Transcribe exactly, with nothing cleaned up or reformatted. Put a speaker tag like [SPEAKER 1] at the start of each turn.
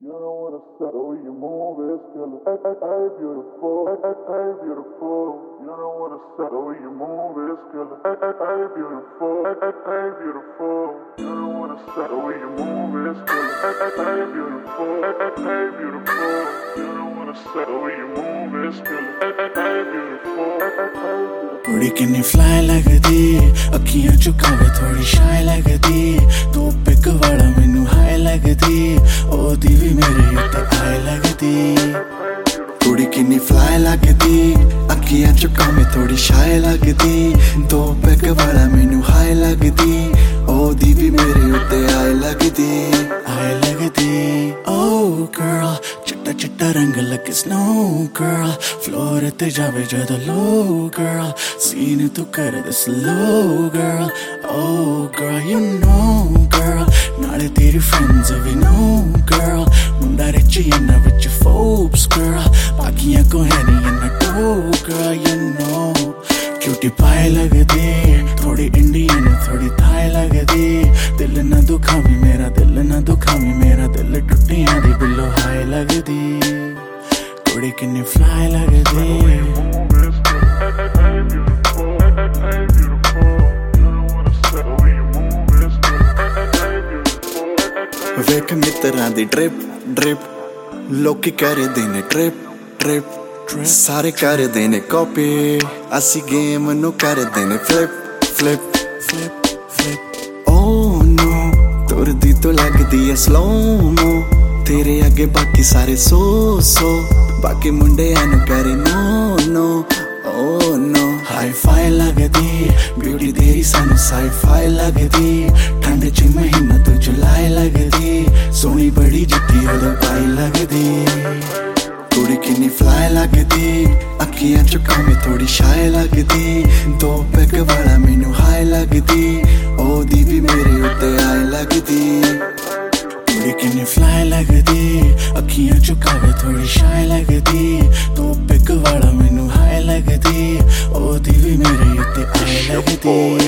[SPEAKER 1] You don't wanna settle, you move, it's killer. Hey, hey, hey, beautiful, hey, hey, hey, beautiful. You don't wanna settle, you move, it's killer. Hey, hey, hey, beautiful, hey, hey, hey, beautiful. You don't wanna settle, you move, it's killer. Hey, hey, hey, beautiful, hey, hey, hey, beautiful. You don't wanna settle, you move, it's killer. Hey, hey, hey, beautiful, hey, hey, hey, beautiful.
[SPEAKER 2] थोड़ी किन्नी fly लगदी, अखियां चुकावे थोड़ी शाय लगदी, तू pick वाला मैनू हाय लगदी, ओ दी भी मेरे उत्ते आए लगदी। थोड़ी किन्नी फ्लाई लगदी, अखियां चुकावे थोड़ी शाय लगदी, तू पिक वाला मैनू हाय लगदी, ओ दी भी मेरे उत्ते आए लगदी, आए लगदी। Oh girl, चिट्टा चिट्टा रंग लगे snow girl, फ्लोर ते जावे जदों low girl, सीन तू कर दे slow girl, oh girl you know girl, नाले तेरी friends we know girl, मुंडा रिच इन्ना विच Forbes girl, बाकियां को है नी इन्ना टो girl you know, क्यूटी पाए लगदी, थोड़ी इंडियन थोड़ी थाई लगदी, दिल ना दुखावी मेरा दिल ना दुखावी मेरा दिल टुटियां दी बिल्लो हाय लगदी, कुड़ी किन्नी फ्लाई लगदी। वेख मित्रां दी ड्रिप ड्रिप, लोकी करदे ने ट्रिप ट्रिप, सारे करदे ने कॉपी, असी गेम नू करदे ने फ्लिप फ्लिप फ्लिप फ्लिप। ओ नो तुरदी तो लगदी है स्लो मो, तेरे आगे बाकी सारे सो सो, बाकी मुंडे एन करे no no oh no. Hi-fi लगदी, ब्यूटी तेरी सानू साई फाई लगदी, ठंड च महीना तो जुलाई लगदी, सोनी बड़ी जिद्दी उदों पाई लगदी, कुड़ी किन्नी फ्लाई लगदी, अखियां चुकावे थोड़ी शाय लगदी, दो पैग वाला मैनू हाय लगदी, ओ दी भी मेरे उत्ते आए लगदी, कुड़ी किन्नी फ्लाई लगदी, अखियां चुकावे थोड़ी शाय लगदी, दो पैग वाला मैनू हाय लगदी, ओ दी भी मेरे उत्ते आए लगदी।